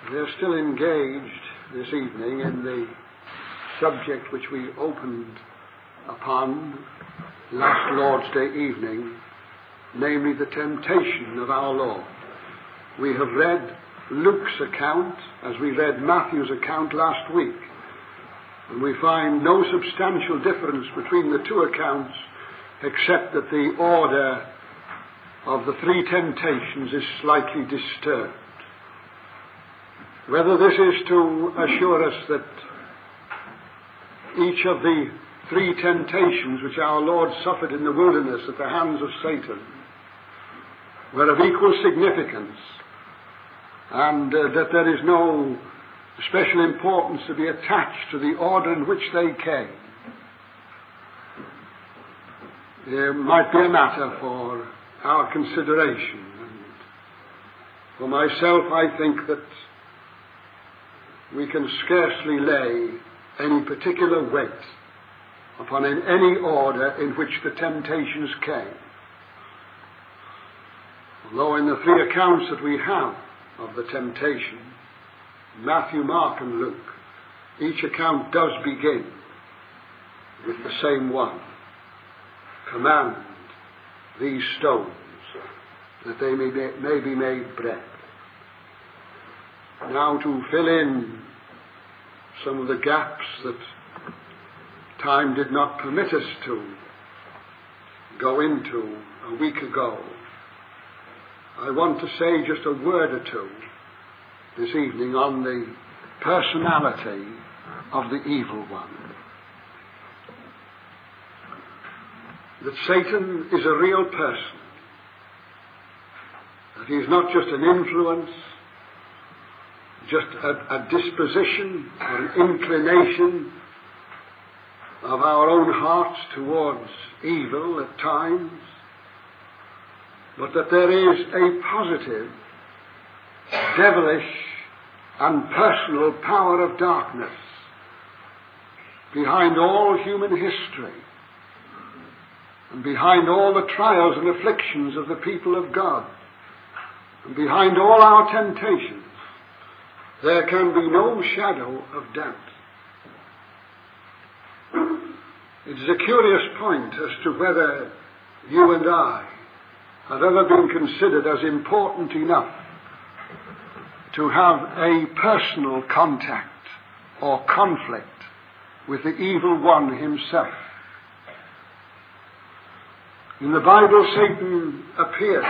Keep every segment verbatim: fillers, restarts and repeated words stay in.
We are still engaged this evening in the subject which we opened upon last Lord's Day evening, namely the temptation of our Lord. We have read Luke's account as we read Matthew's account last week, and we find no substantial difference between the two accounts except that the order of the three temptations is slightly disturbed. Whether this is to assure us that each of the three temptations which our Lord suffered in the wilderness at the hands of Satan were of equal significance, and uh, that there is no special importance to be attached to the order in which they came, there might be a matter for our consideration. And for myself, I think that we can scarcely lay any particular weight upon in any order in which the temptations came. Although in the three accounts that we have of the temptation, Matthew, Mark and Luke, each account does begin with the same one: command these stones that they may be, may be made bread. Now, to fill in some of the gaps that time did not permit us to go into a week ago, I want to say just a word or two this evening on the personality of the evil one. That Satan is a real person, that he is not just an influence, just a, a disposition or an inclination of our own hearts towards evil at times, but that there is a positive, devilish and personal power of darkness behind all human history and behind all the trials and afflictions of the people of God and behind all our temptations. There can be no shadow of doubt. It is a curious point as to whether you and I have ever been considered as important enough to have a personal contact or conflict with the evil one himself. In the Bible, Satan appears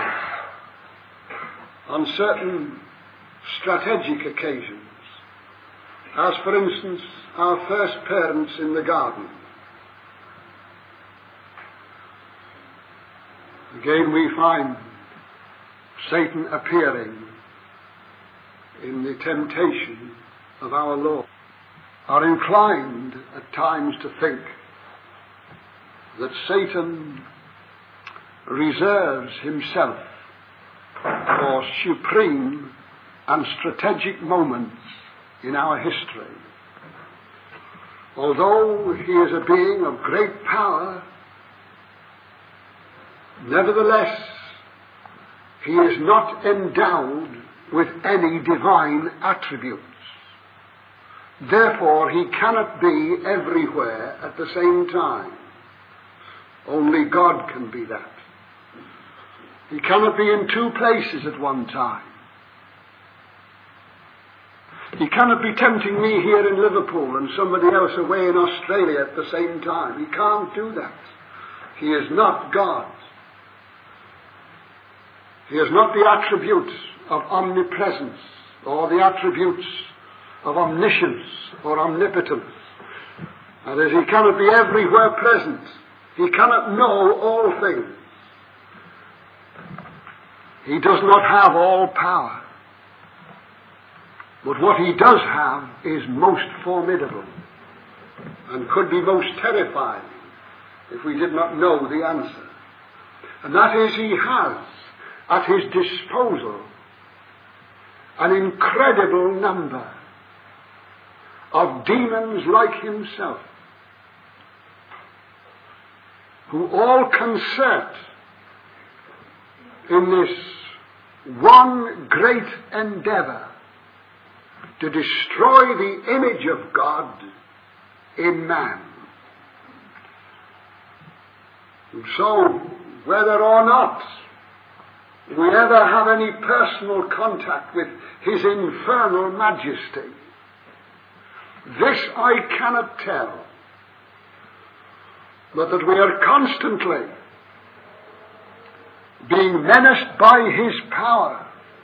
on certain strategic occasions, as for instance our first parents in the garden. Again we find Satan appearing in the temptation of our Lord. Are inclined at times to think that Satan reserves himself for supreme and strategic moments in our history. Although he is a being of great power, nevertheless, he is not endowed with any divine attributes. Therefore, he cannot be everywhere at the same time. Only God can be that. He cannot be in two places at one time. He cannot be tempting me here in Liverpool and somebody else away in Australia at the same time. He can't do that. He is not God. He has not the attributes of omnipresence or the attributes of omniscience or omnipotence. That is, he cannot be everywhere present. He cannot know all things. He does not have all power. But what he does have is most formidable and could be most terrifying if we did not know the answer. And that is, he has at his disposal an incredible number of demons like himself, who all concert in this one great endeavor to destroy the image of God in man. And so, whether or not we ever have any personal contact with his infernal majesty, this I cannot tell, but that we are constantly being menaced by his power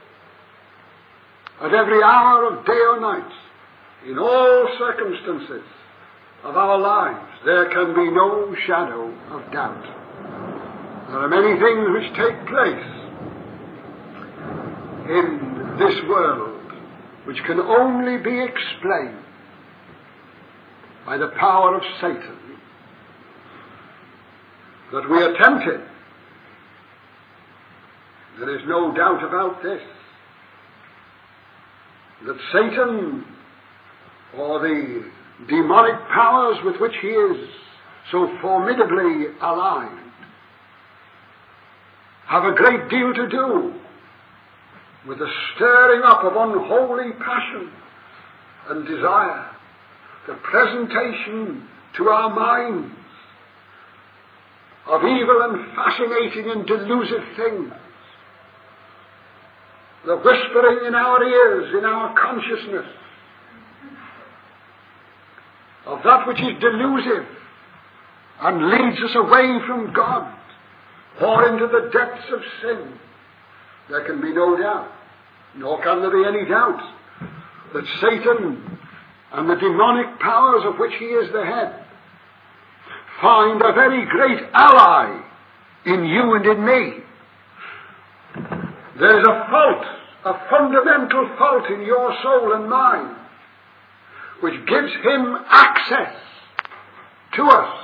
at every hour of day or night, in all circumstances of our lives. There can be no shadow of doubt. There are many things which take place in this world which can only be explained by the power of Satan, that we are tempted. There is no doubt about this, that Satan, or the demonic powers with which he is so formidably allied, have a great deal to do with the stirring up of unholy passion and desire, the presentation to our minds of evil and fascinating and delusive things, the whispering in our ears, in our consciousness, of that which is delusive and leads us away from God or into the depths of sin. There can be no doubt, nor can there be any doubt, that Satan and the demonic powers of which he is the head find a very great ally in you and in me. There is a fault, a fundamental fault in your soul and mine, which gives him access to us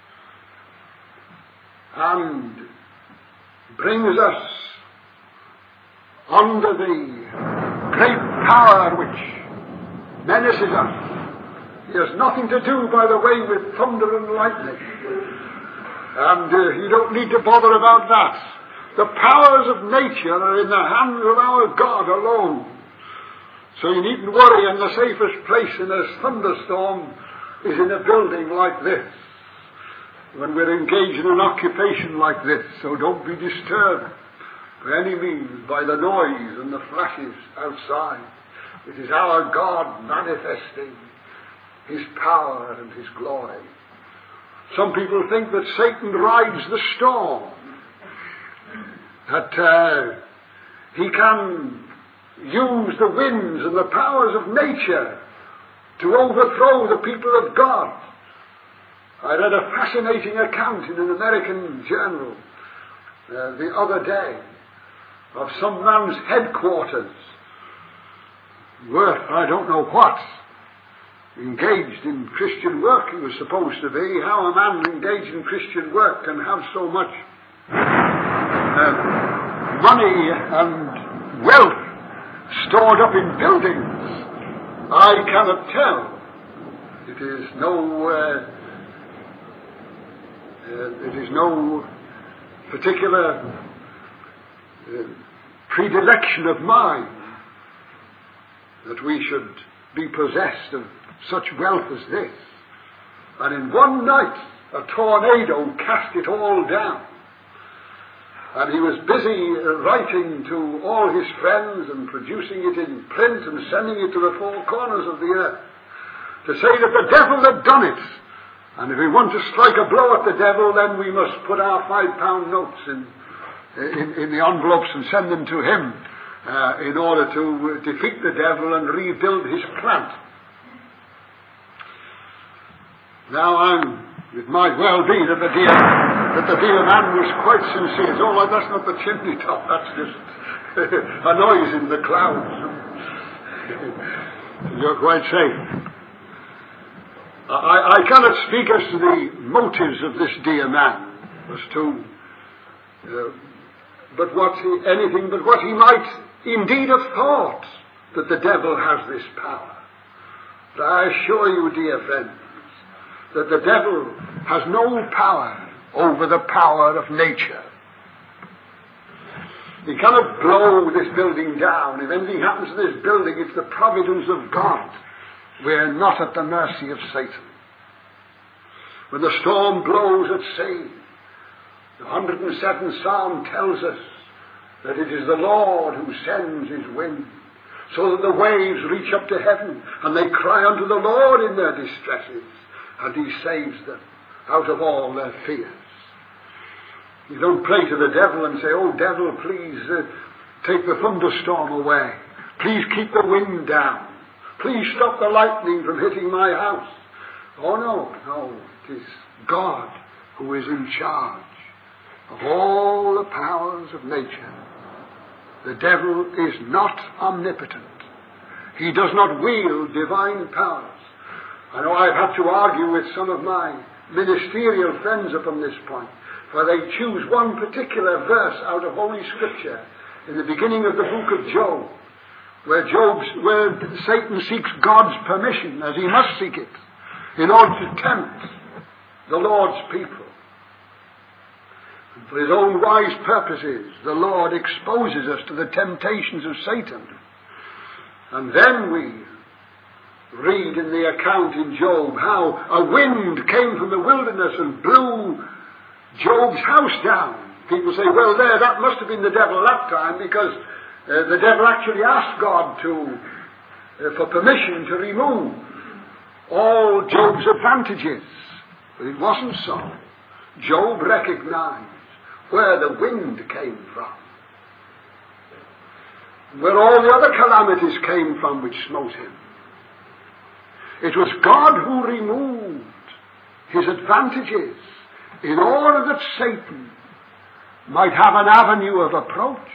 and brings us under the great power which menaces us. He has nothing to do, by the way, with thunder and lightning. And uh, you don't need to bother about that. The powers of nature are in the hands of our God alone. So you needn't worry, and the safest place in a thunderstorm is in a building like this, when we're engaged in an occupation like this. So don't be disturbed by any means by the noise and the flashes outside. It is our God manifesting his power and his glory. Some people think that Satan rides the storm, that uh, he can use the winds and the powers of nature to overthrow the people of God. I read a fascinating account in an American journal uh, the other day of some man's headquarters, worth I don't know what, engaged in Christian work he was supposed to be. How a man engaged in Christian work can have so much uh, money and wealth stored up in buildings, I cannot tell. It is no uh, uh, it is no particular uh, predilection of mine that we should be possessed of such wealth as this. And in one night a tornado cast it all down. And he was busy writing to all his friends and producing it in print and sending it to the four corners of the earth to say that the devil had done it. And if we want to strike a blow at the devil, then we must put our five pound notes in, in, in the envelopes and send them to him uh, in order to defeat the devil and rebuild his plant. Now I'm, it might well be that the dear, that the dear man was quite sincere. Oh, well, that's not the chimney top, that's just a noise in the clouds. You're quite safe. I, I cannot speak as to the motives of this dear man, as to, uh, but what he, anything but what he might indeed have thought, that the devil has this power. But I assure you, dear friends, that the devil has no power over the power of nature. He cannot blow this building down. If anything happens to this building, it's the providence of God. We're not at the mercy of Satan. When the storm blows at sea, the one hundred seventh Psalm tells us that it is the Lord who sends his wind, so that the waves reach up to heaven, and they cry unto the Lord in their distresses, and he saves them out of all their fears. You don't pray to the devil and say, oh devil, please uh, take the thunderstorm away. Please keep the wind down. Please stop the lightning from hitting my house. Oh no, no, it is God who is in charge of all the powers of nature. The devil is not omnipotent. He does not wield divine powers. I know I've had to argue with some of my ministerial friends upon this point, for they choose one particular verse out of Holy Scripture in the beginning of the book of Job, where Job's, where Satan seeks God's permission, as he must seek it, in order to tempt the Lord's people. And for his own wise purposes, the Lord exposes us to the temptations of Satan. And then we read in the account in Job how a wind came from the wilderness and blew Job's house down. People say, well, there, that must have been the devil that time, because uh, the devil actually asked God to, uh, for permission to remove all Job's advantages. But it wasn't so. Job recognized where the wind came from, where all the other calamities came from which smote him. It was God who removed his advantages in order that Satan might have an avenue of approach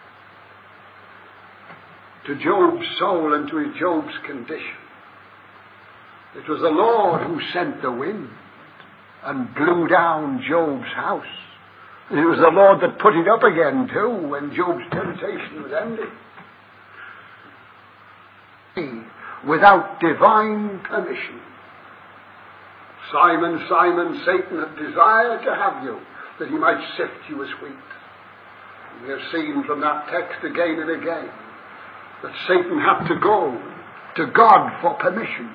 to Job's soul and to his Job's condition. It was the Lord who sent the wind and blew down Job's house. And it was the Lord that put it up again too when Job's temptation was ended. Without divine permission. Simon, Simon, Satan had desired to have you, that he might sift you as wheat. We have seen from that text again and again that Satan had to go to God for permission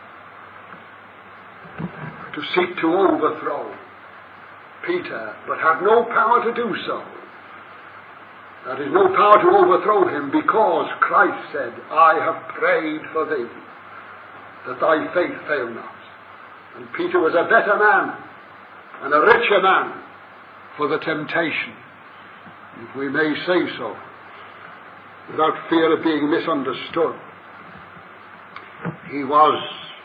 to seek to overthrow Peter, but had no power to do so. That is, no power to overthrow him, because Christ said, I have prayed for thee, that thy faith fail not. And Peter was a better man and a richer man for the temptation, if we may say so, without fear of being misunderstood. He was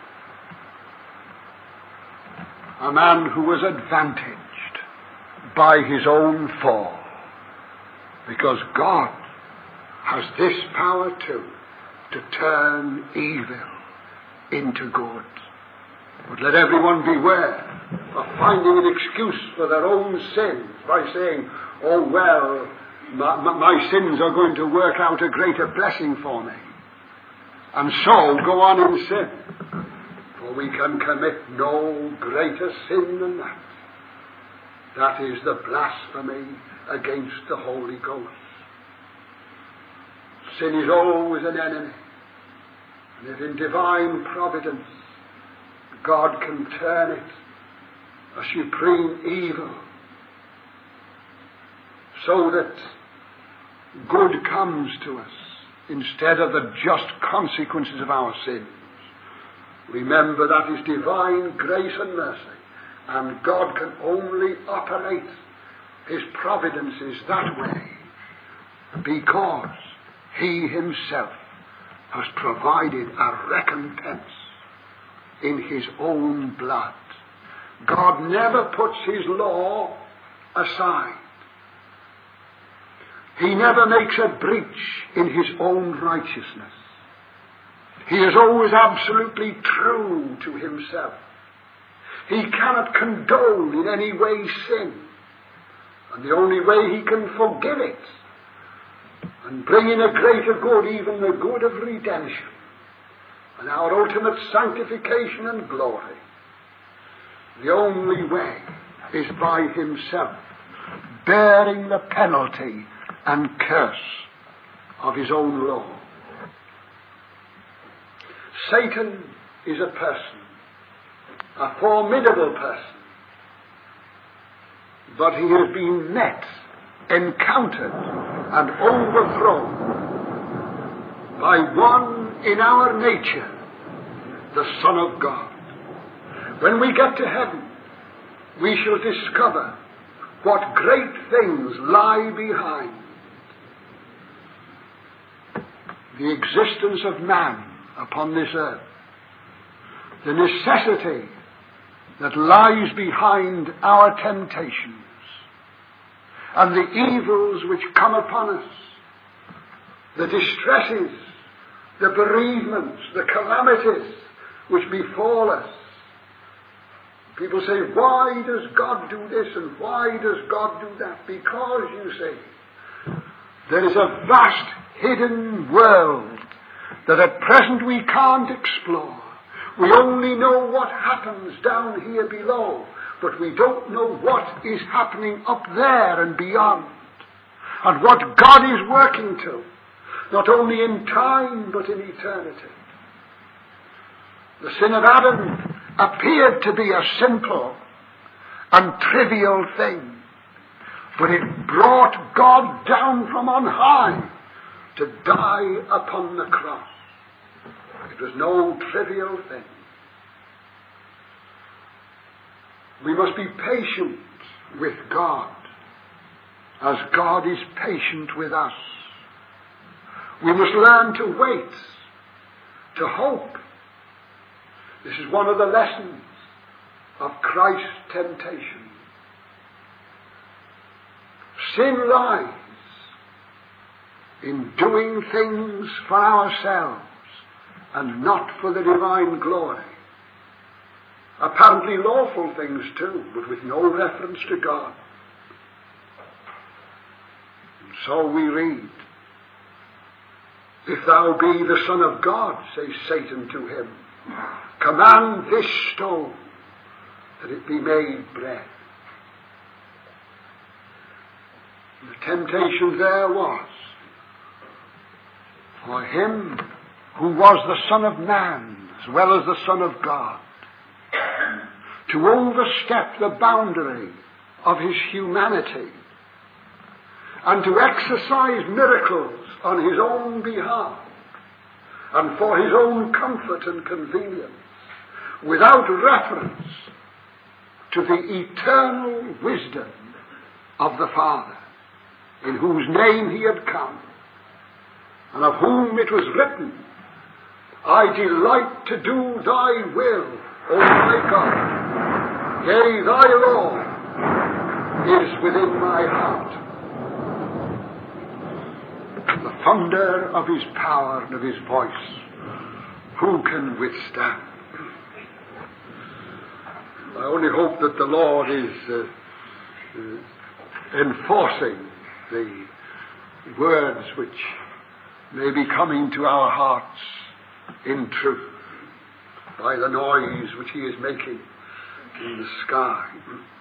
a man who was advantaged by his own fall, because God has this power too, to turn evil into good. But let everyone beware of finding an excuse for their own sins by saying, oh well, my, my sins are going to work out a greater blessing for me, and so go on in sin. For we can commit no greater sin than that. That is the blasphemy against the Holy Ghost. Sin is always an enemy. And if in divine providence God can turn it a supreme evil, so that good comes to us instead of the just consequences of our sins, remember that is divine grace and mercy, and God can only operate his providences that way because he himself has provided a recompense in his own blood. God never puts his law aside. He never makes a breach in his own righteousness. He is always absolutely true to himself. He cannot condone in any way sin. And the only way he can forgive it and bring in a greater good, even the good of redemption, and our ultimate sanctification and glory, the only way is by himself bearing the penalty and curse of his own law. Satan is a person, a formidable person, but he has been met, encountered, and overthrown by one in our nature, the Son of God. When we get to heaven, we shall discover what great things lie behind the existence of man upon this earth, the necessity that lies behind our temptations, and the evils which come upon us, the distresses, the bereavements, the calamities which befall us. People say, why does God do this and why does God do that? Because, you see, there is a vast hidden world that at present we can't explore. We only know what happens down here below, but we don't know what is happening up there and beyond, and what God is working to, not only in time but in eternity. The sin of Adam appeared to be a simple and trivial thing, but it brought God down from on high to die upon the cross. It was no trivial thing. We must be patient with God as God is patient with us. We must learn to wait, to hope. This is one of the lessons of Christ's temptation. Sin lies in doing things for ourselves and not for the divine glory. Apparently lawful things too, but with no reference to God. And so we read, if thou be the Son of God, says Satan to him, command this stone that it be made bread. And the temptation there was for him who was the Son of Man as well as the Son of God to overstep the boundary of his humanity and to exercise miracles on his own behalf and for his own comfort and convenience, without reference to the eternal wisdom of the Father, in whose name he had come, and of whom it was written, I delight to do thy will, O my God. Yea, thy law is within my heart. The thunder of his power and of his voice, who can withstand? I only hope that the Lord is uh, uh, enforcing the words which may be coming to our hearts in truth by the noise which he is making in the sky.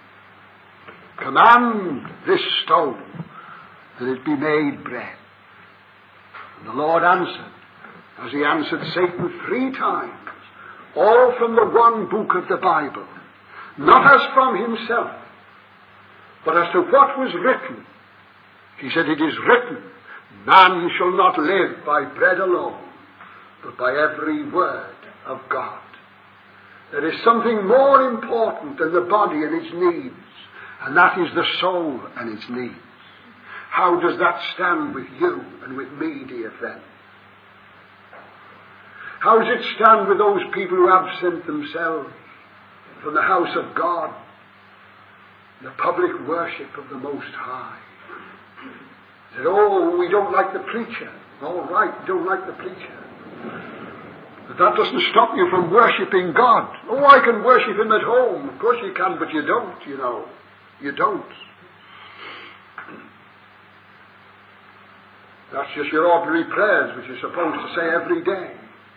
Command this stone that it be made bread. And the Lord answered, as he answered Satan three times, all from the one book of the Bible, not as from himself, but as to what was written. He said, it is written, man shall not live by bread alone, but by every word of God. There is something more important than the body and its needs, and that is the soul and its needs. How does that stand with you and with me, dear friend? How does it stand with those people who absent themselves from the house of God, the public worship of the Most High? Said, oh, we don't like the preacher. All right, you don't like the preacher. But that doesn't stop you from worshipping God. Oh, I can worship him at home. Of course you can, but you don't, you know. You don't. That's just your ordinary prayers, which you're supposed to say every day.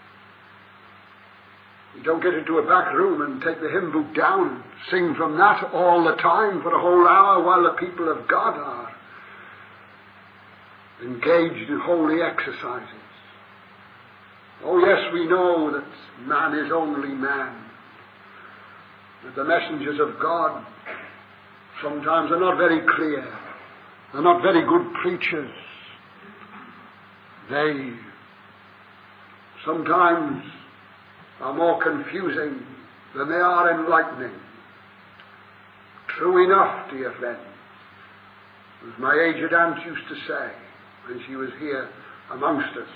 You don't get into a back room and take the hymn book down and sing from that all the time for a whole hour while the people of God are engaged in holy exercises. Oh yes, we know that man is only man, that the messengers of God sometimes are not very clear, they're not very good preachers, they sometimes are more confusing than they are enlightening. True enough, dear friends, as my aged aunt used to say when she was here amongst us.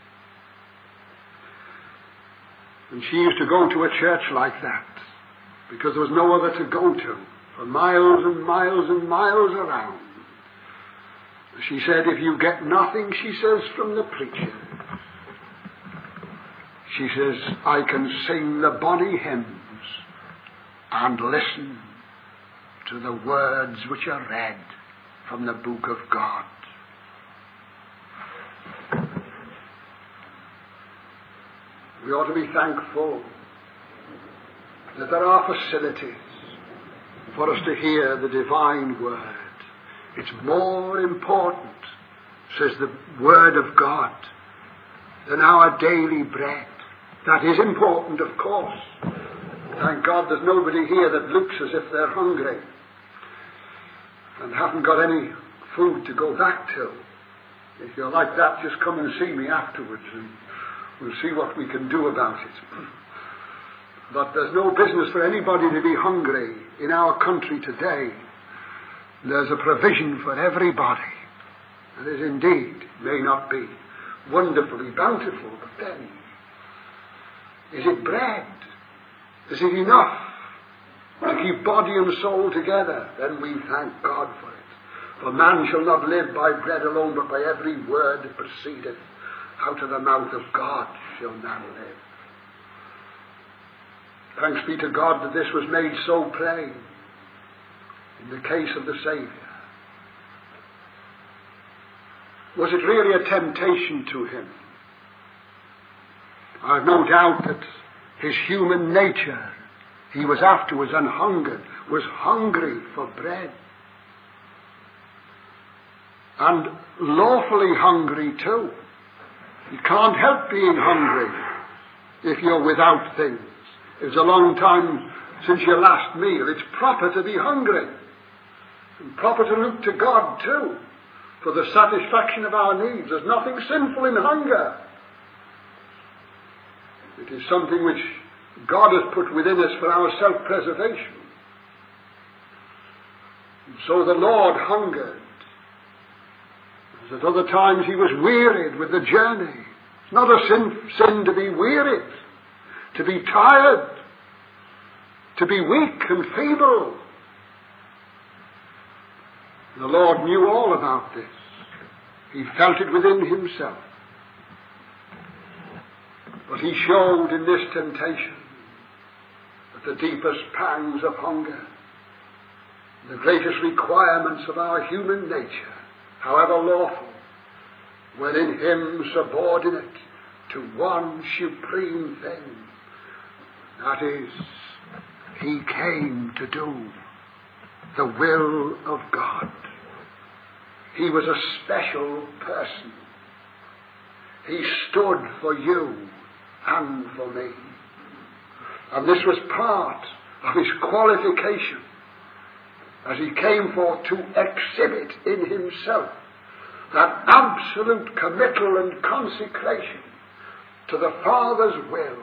And she used to go to a church like that because there was no other to go to for miles and miles and miles around. She said, if you get nothing, she says, from the preacher, she says, I can sing the bonny hymns and listen to the words which are read from the book of God. We ought to be thankful that there are facilities for us to hear the divine word. It's more important, says the word of God, than our daily bread. That is important, of course. Thank God there's nobody here that looks as if they're hungry and haven't got any food to go back to. If you're like that, just come and see me afterwards and we'll see what we can do about it. But there's no business for anybody to be hungry in our country today. There's a provision for everybody. And it indeed may not be wonderfully bountiful, but then, is it bread? Is it enough to keep body and soul together? Then we thank God for it. For man shall not live by bread alone, but by every word that proceedeth out of the mouth of God shall man live. Thanks be to God that this was made so plain in the case of the Saviour. Was it really a temptation to him? I have no doubt that his human nature, he was afterwards an hungered, was hungry for bread. And lawfully hungry too. You can't help being hungry if you're without things. It's a long time since your last meal. It's proper to be hungry. And proper to look to God too for the satisfaction of our needs. There's nothing sinful in hunger. It is something which God has put within us for our self-preservation. And so the Lord hungered. As at other times he was wearied with the journey. It's not a sin, sin to be wearied, to be tired, to be weak and feeble. The Lord knew all about this. He felt it within himself. But he showed in this temptation that the deepest pangs of hunger, the greatest requirements of our human nature, however lawful, were in him subordinate to one supreme thing. That is, he came to do the will of God. He was a special person. He stood for you and for me. And this was part of his qualification as he came forth to exhibit in himself that absolute committal and consecration to the Father's will,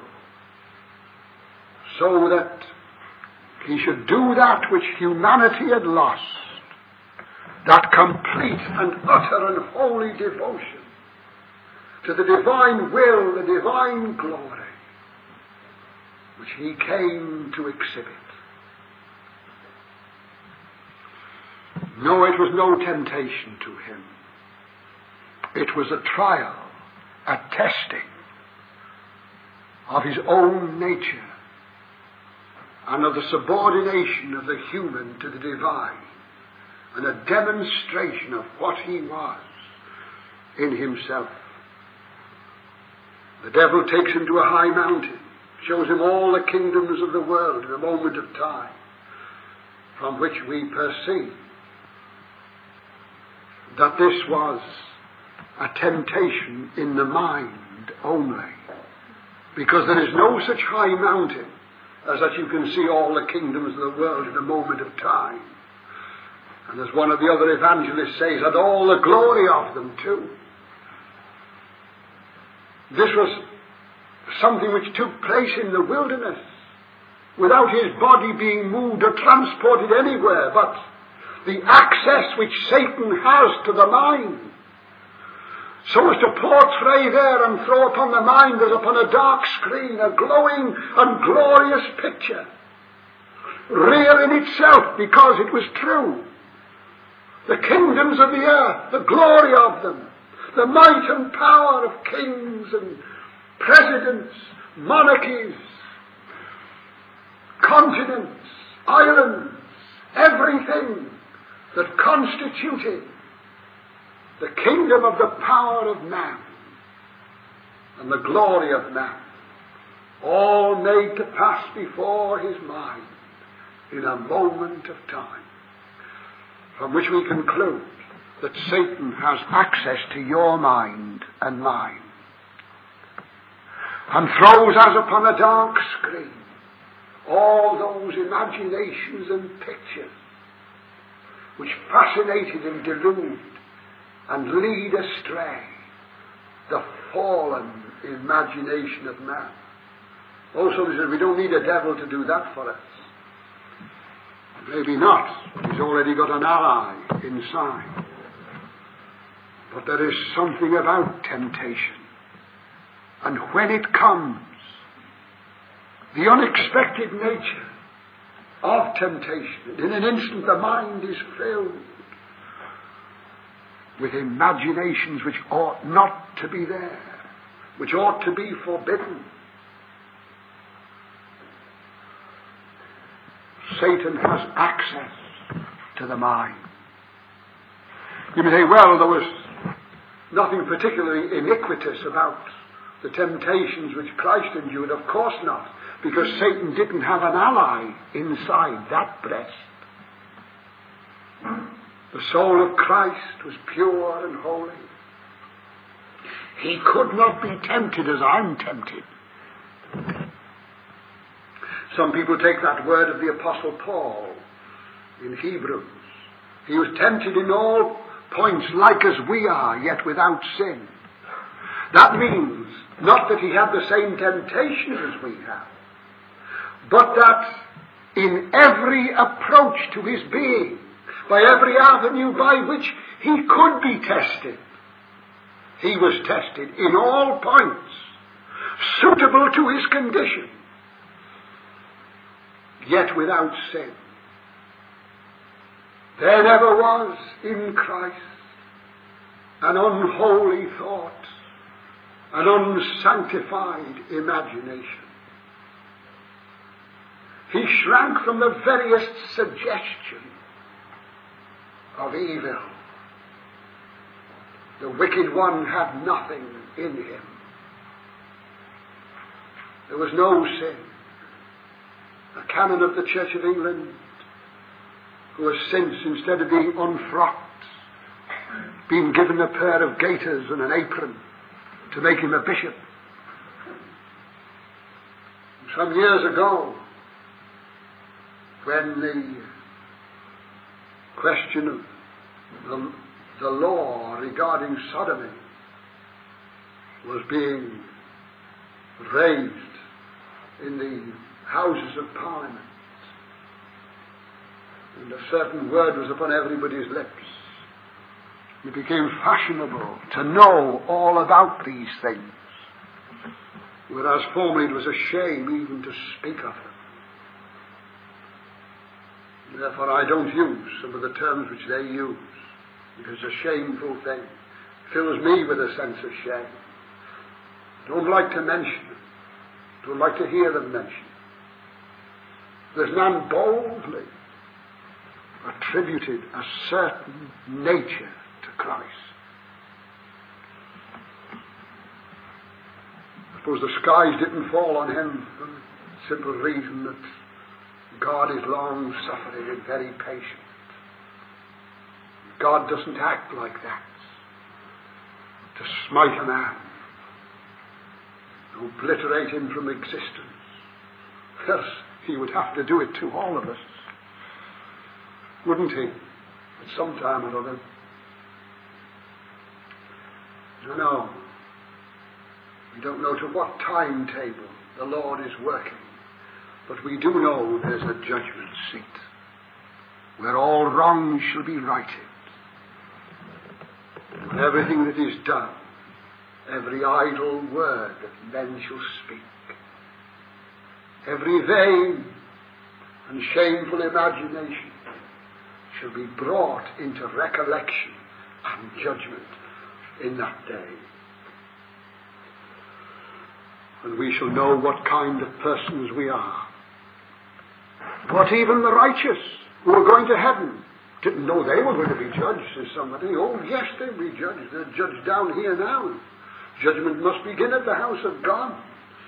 so that he should do that which humanity had lost, that complete and utter and holy devotion to the divine will, the divine glory, which he came to exhibit. No, it was no temptation to him. It was a trial, a testing of his own nature and of the subordination of the human to the divine, and a demonstration of what he was in himself. The devil takes him to a high mountain, shows him all the kingdoms of the world in a moment of time, from which we perceive that this was a temptation in the mind only. Because there is no such high mountain as that you can see all the kingdoms of the world in a moment of time. And as one of the other evangelists says, and all the glory of them too. This was something which took place in the wilderness, without his body being moved or transported anywhere, but the access which Satan has to the mind, so as to portray there and throw upon the mind as upon a dark screen a glowing and glorious picture, real in itself because it was true. The kingdoms of the earth, the glory of them, the might and power of kings and presidents, monarchies, continents, islands, everything that constituted the kingdom of the power of man and the glory of man, all made to pass before his mind in a moment of time, from which we conclude that Satan has access to your mind and mine, and throws as upon a dark screen all those imaginations and pictures which fascinated and delude and lead astray the fallen imagination of man. Also, he said, we don't need a devil to do that for us. Maybe not. He's already got an ally inside. But there is something about temptation. And when it comes, the unexpected nature of temptation, in an instant the mind is filled with imaginations which ought not to be there, which ought to be forbidden. Satan has access to the mind. You may say, well, there was nothing particularly iniquitous about the temptations which Christ endured. Of course not, because Satan didn't have an ally inside that breast. The soul of Christ was pure and holy. He could not be tempted as I'm tempted. Some people take that word of the Apostle Paul in Hebrews. He was tempted in all points like as we are, yet without sin. That means not that he had the same temptations as we have, but that in every approach to his being, by every avenue by which he could be tested, he was tested in all points, suitable to his condition, yet without sin. There never was in Christ an unholy thought, an unsanctified imagination. He shrank from the veriest suggestion of evil. The wicked one had nothing in him. There was no sin. A canon of the Church of England, who has since, instead of being unfrocked, been given a pair of gaiters and an apron to make him a bishop. Some years ago, when the question of the, the law regarding sodomy was being raised in the Houses of Parliament, and a certain word was upon everybody's lips, it became fashionable to know all about these things, whereas formerly it was a shame even to speak of them. Therefore I don't use some of the terms which they use, because it's a shameful thing. It fills me with a sense of shame. Don't like to mention them. Don't like to hear them mentioned. There's none boldly attributed a certain nature to Christ. I suppose the skies didn't fall on him for the simple reason that God is long-suffering and very patient. God doesn't act like that. to smite a man, to obliterate him from existence. Yes, he would have to do it to all of us, wouldn't he? At some time or other. No, no. We don't know to what timetable the Lord is working, but we do know there's a judgment seat where all wrongs shall be righted, and everything that is done, every idle word that men shall speak, every vain and shameful imagination shall be brought into recollection and judgment in that day. And we shall know what kind of persons we are. What even the righteous who are going to heaven didn't know they were going to be judged, says somebody. Oh yes, they'll be judged. They're judged down here now. Judgment must begin at the house of God.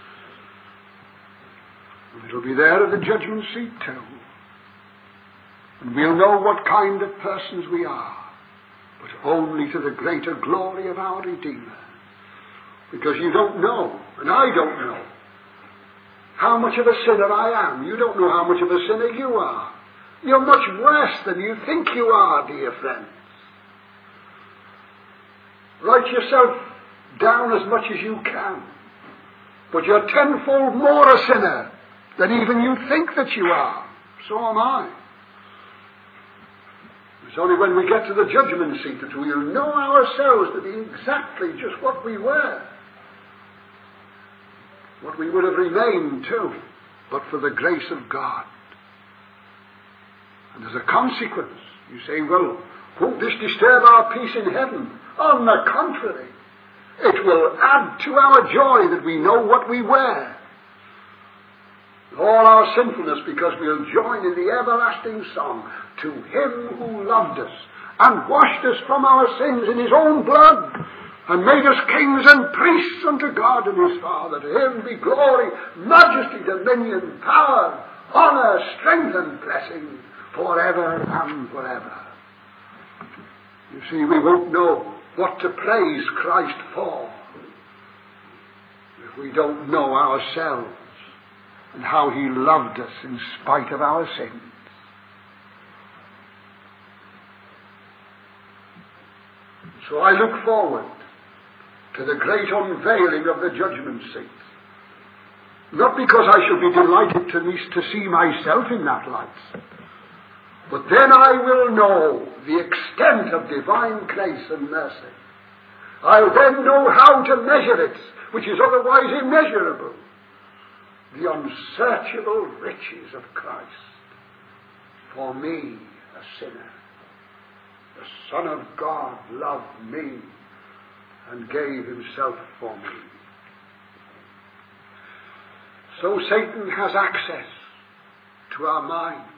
And it'll be there at the judgment seat too. And we'll know what kind of persons we are, but only to the greater glory of our Redeemer. Because you don't know, and I don't know, how much of a sinner I am. You don't know how much of a sinner you are. You're much worse than you think you are, dear friends. Write yourself down as much as you can, but you're tenfold more a sinner than even you think that you are. So am I. It's only when we get to the judgment seat that we'll know ourselves to be exactly just what we were. What we would have remained too, but for the grace of God. And as a consequence, you say, well, won't this disturb our peace in heaven? On the contrary, it will add to our joy that we know what we were. All our sinfulness, because we'll join in the everlasting song, to Him who loved us and washed us from our sins in His own blood and made us kings and priests unto God and His Father. To Him be glory, majesty, dominion, power, honour, strength and blessing forever and forever. You see, we won't know what to praise Christ for if we don't know ourselves and how He loved us in spite of our sins. So I look forward to the great unveiling of the judgment seat. Not because I shall be delighted to, to see myself in that light, but then I will know the extent of divine grace and mercy. I'll then know how to measure it, which is otherwise immeasurable. The unsearchable riches of Christ for me, a sinner. The Son of God loved me and gave Himself for me. So Satan has access to our minds.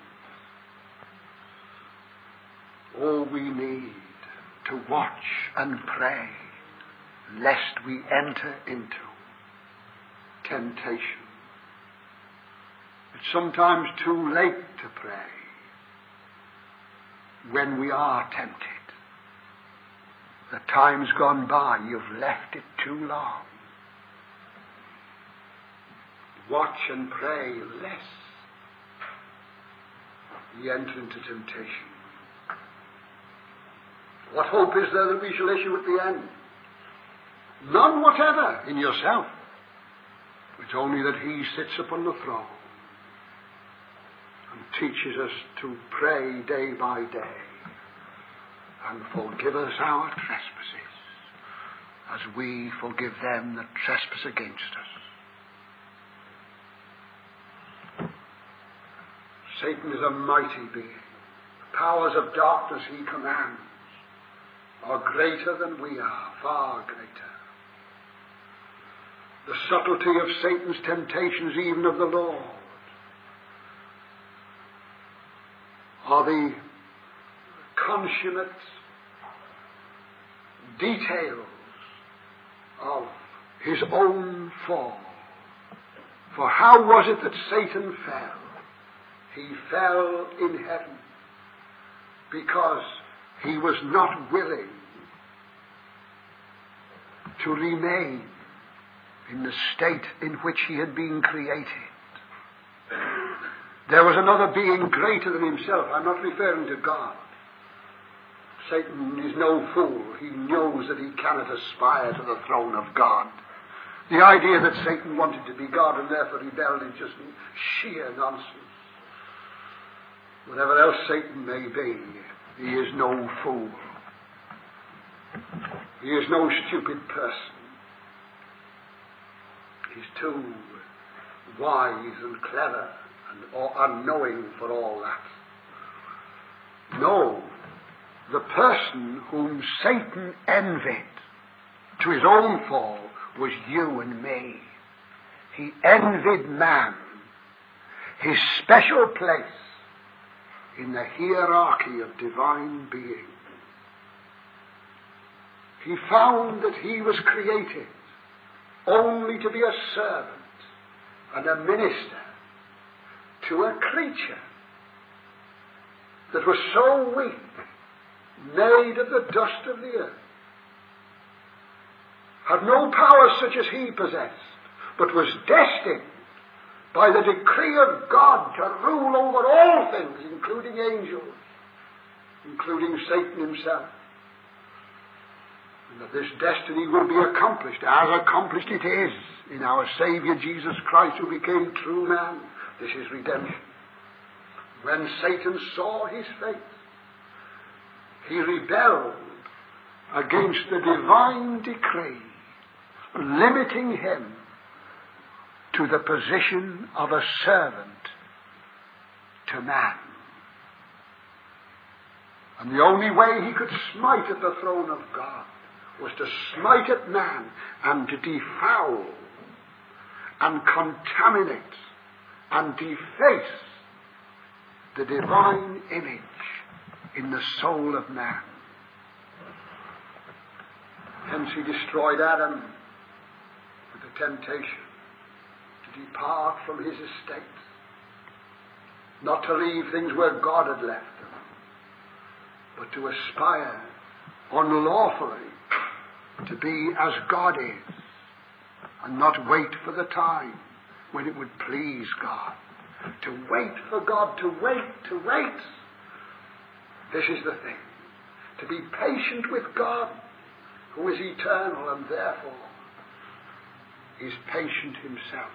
All we need to watch and pray lest we enter into temptation. It's sometimes too late to pray when we are tempted. The time's gone by, you've left it too long. Watch and pray lest we enter into temptation. What hope is there that we shall issue at the end? None whatever in yourself. It's only that He sits upon the throne and teaches us to pray day by day and forgive us our trespasses as we forgive them that trespass against us. Satan is a mighty being. The powers of darkness he commands are greater than we are, far greater. The subtlety of Satan's temptations, even of the Lord, are the consummate details of His own fall. For how was it that Satan fell? He fell in heaven because he was not willing to remain in the state in which he had been created. There was another being greater than himself. I'm not referring to God. Satan is no fool. He knows that he cannot aspire to the throne of God. The idea that Satan wanted to be God and therefore rebelled is just sheer nonsense. Whatever else Satan may be, he is no fool. He is no stupid person. He's too wise and clever and unknowing for all that. No, the person whom Satan envied to his own fall was you and me. He envied man, his special place in the hierarchy of divine being. He found that he was created only to be a servant and a minister to a creature that was so weak, made of the dust of the earth, had no power such as he possessed, but was destined by the decree of God to rule over all things, including angels, including Satan himself. And that this destiny will be accomplished, as accomplished it is, in our Saviour Jesus Christ, who became true man. This is redemption. When Satan saw his fate, he rebelled against the divine decree, limiting him to the position of a servant to man. And the only way he could smite at the throne of God was to smite at man and to defoul and contaminate and deface the divine image in the soul of man. Hence he destroyed Adam with the temptation to depart from his estate, not to leave things where God had left them, but to aspire unlawfully to be as God is, and not wait for the time when it would please God. To wait for God, to wait, to wait. This is the thing. To be patient with God, who is eternal and therefore is patient himself.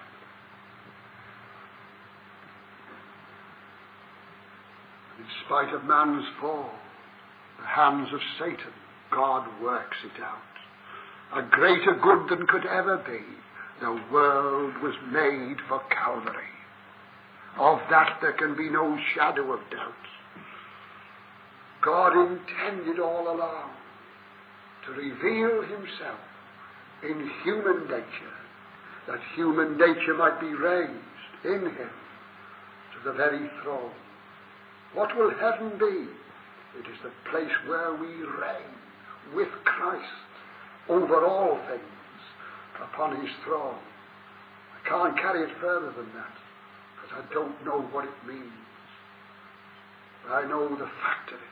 In spite of man's fall, the hands of Satan, God works it out. A greater good than could ever be. The world was made for Calvary. Of that there can be no shadow of doubt. God intended all along to reveal himself in human nature, that human nature might be raised in him to the very throne. What will heaven be? It is the place where we reign with Christ over all things upon his throne. I can't carry it further than that, because I don't know what it means. But I know the fact of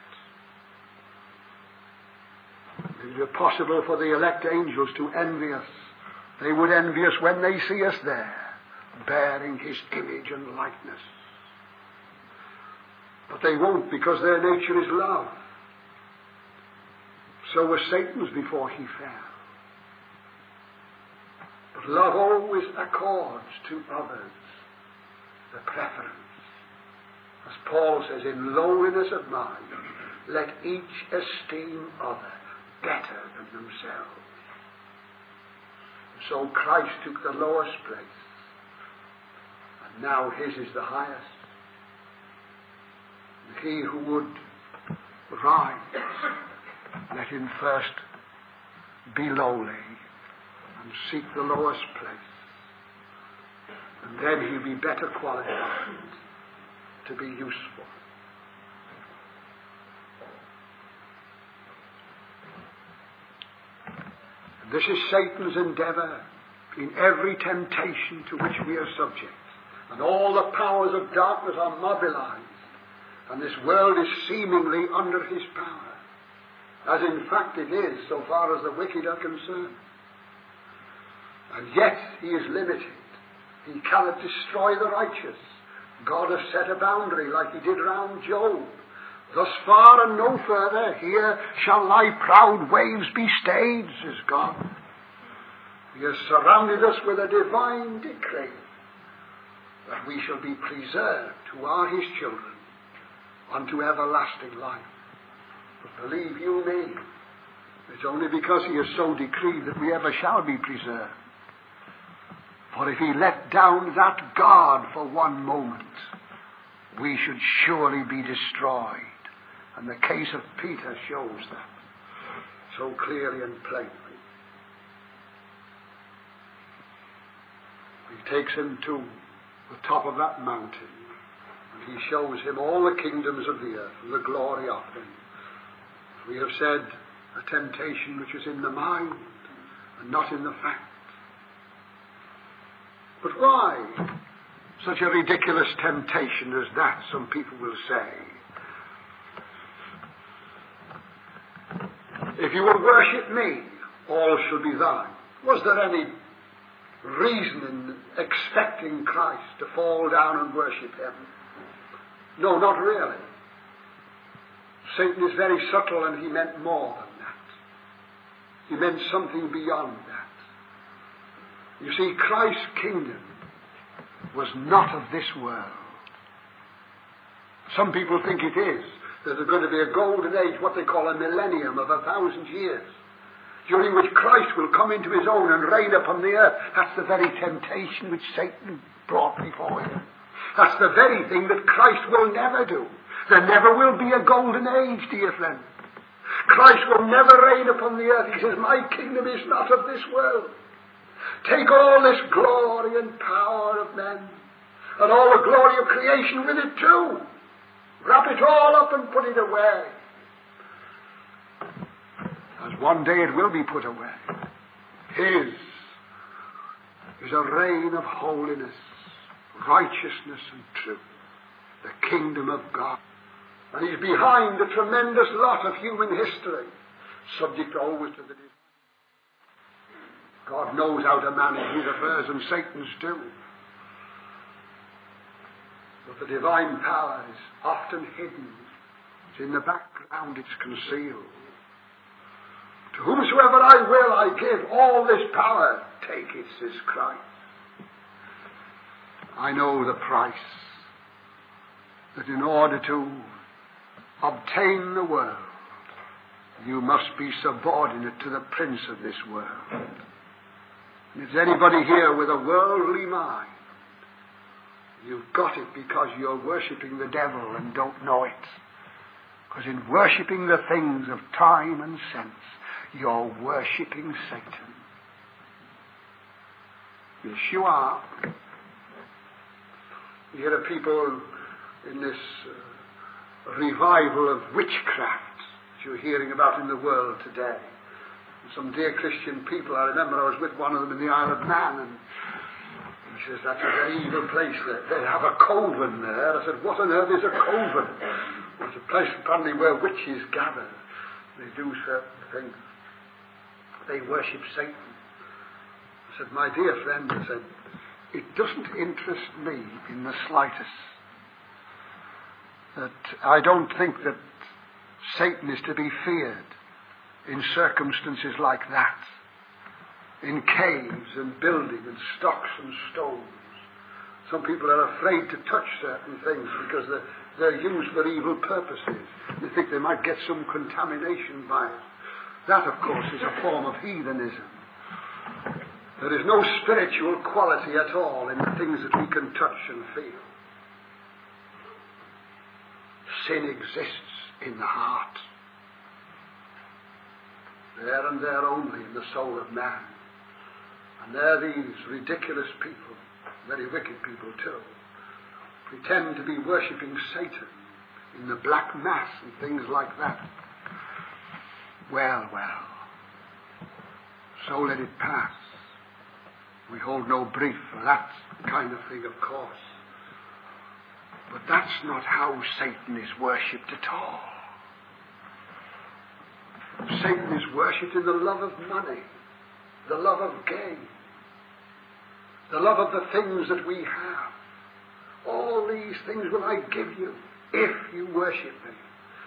it. It is possible for the elect angels to envy us. They would envy us when they see us there, bearing his image and likeness. But they won't, because their nature is love. So was Satan's before he fell. But love always accords to others the preference. As Paul says, in lowliness of mind, let each esteem other better than themselves. So Christ took the lowest place, and now his is the highest. And he who would rise, let him first be lowly and seek the lowest place. And then he'll be better qualified to be useful. And this is Satan's endeavor in every temptation to which we are subject. And all the powers of darkness are mobilized. And this world is seemingly under his power. As in fact it is, so far as the wicked are concerned. And yet he is limited. He cannot destroy the righteous. God has set a boundary like he did round Job. Thus far and no further, here shall thy proud waves be stayed, says God. He has surrounded us with a divine decree that we shall be preserved, who are his children, unto everlasting life. But believe you me, it's only because he has so decreed that we ever shall be preserved. For if he let down that guard for one moment, we should surely be destroyed. And the case of Peter shows that so clearly and plainly. He takes him to the top of that mountain, and he shows him all the kingdoms of the earth and the glory of them. As we have said, a temptation which is in the mind and not in the fact. But why such a ridiculous temptation as that, some people will say? If you will worship me, all shall be thine. Was there any reason in expecting Christ to fall down and worship him? No, not really. Satan is very subtle, and he meant more than that. He meant something beyond that. You see, Christ's kingdom was not of this world. Some people think it is. There's going to be a golden age, what they call a millennium of a thousand years, during which Christ will come into his own and reign upon the earth. That's the very temptation which Satan brought before him. That's the very thing that Christ will never do. There never will be a golden age, dear friend. Christ will never reign upon the earth. He says, my kingdom is not of this world. Take all this glory and power of men, and all the glory of creation with it too. Wrap it all up and put it away. As one day it will be put away. His is a reign of holiness, righteousness and truth. The kingdom of God. And he's behind a tremendous lot of human history, subject always to the divine. God knows how to manage his affairs, and Satan's too. But the divine power is often hidden. It's in the background, it's concealed. To whomsoever I will, I give all this power. Take it, says Christ. I know the price. That in order to obtain the world, you must be subordinate to the prince of this world. And if there's anybody here with a worldly mind, you've got it because you're worshipping the devil and don't know it. Because in worshipping the things of time and sense, you're worshipping Satan. Yes, you are. You hear of people in this uh, revival of witchcraft that you're hearing about in the world today. And some dear Christian people, I remember I was with one of them in the Isle of Man, and he says, that's a very evil place. They have a coven there. I said, what on earth is a coven? It's a place apparently where witches gather. They do certain things. They worship Satan. I said, my dear friend, I said, it doesn't interest me in the slightest. That I don't think that Satan is to be feared in circumstances like that. In caves and building and stocks and stones. Some people are afraid to touch certain things because they're, they're used for evil purposes. They think they might get some contamination by it. That, of course, is a form of heathenism. There is no spiritual quality at all in the things that we can touch and feel. Sin exists in the heart. There and there only in the soul of man. And there these ridiculous people, very wicked people too, pretend to be worshipping Satan in the black mass and things like that. Well, well, so let it pass. We hold no brief for that kind of thing, of course. But that's not how Satan is worshipped at all. Satan is worshipped in the love of money, the love of gain, the love of the things that we have. All these things will I give you if you worship me.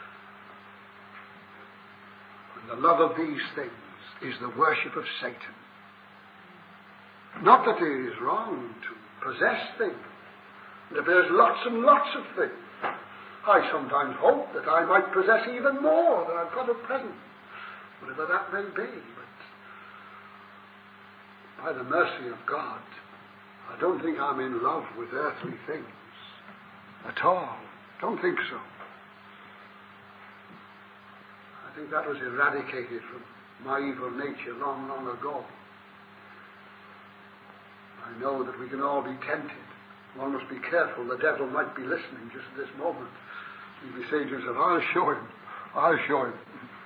And the love of these things is the worship of Satan. Not that it is wrong to possess things. That there's lots and lots of things. I sometimes hope that I might possess even more than I've got at present. Whatever that may be. But by the mercy of God, I don't think I'm in love with earthly things at all. Don't think so. I think that was eradicated from my evil nature long, long ago. I know that we can all be tempted. One must be careful. The devil might be listening just at this moment. He'd be saying to himself, I'll show him. I'll show him.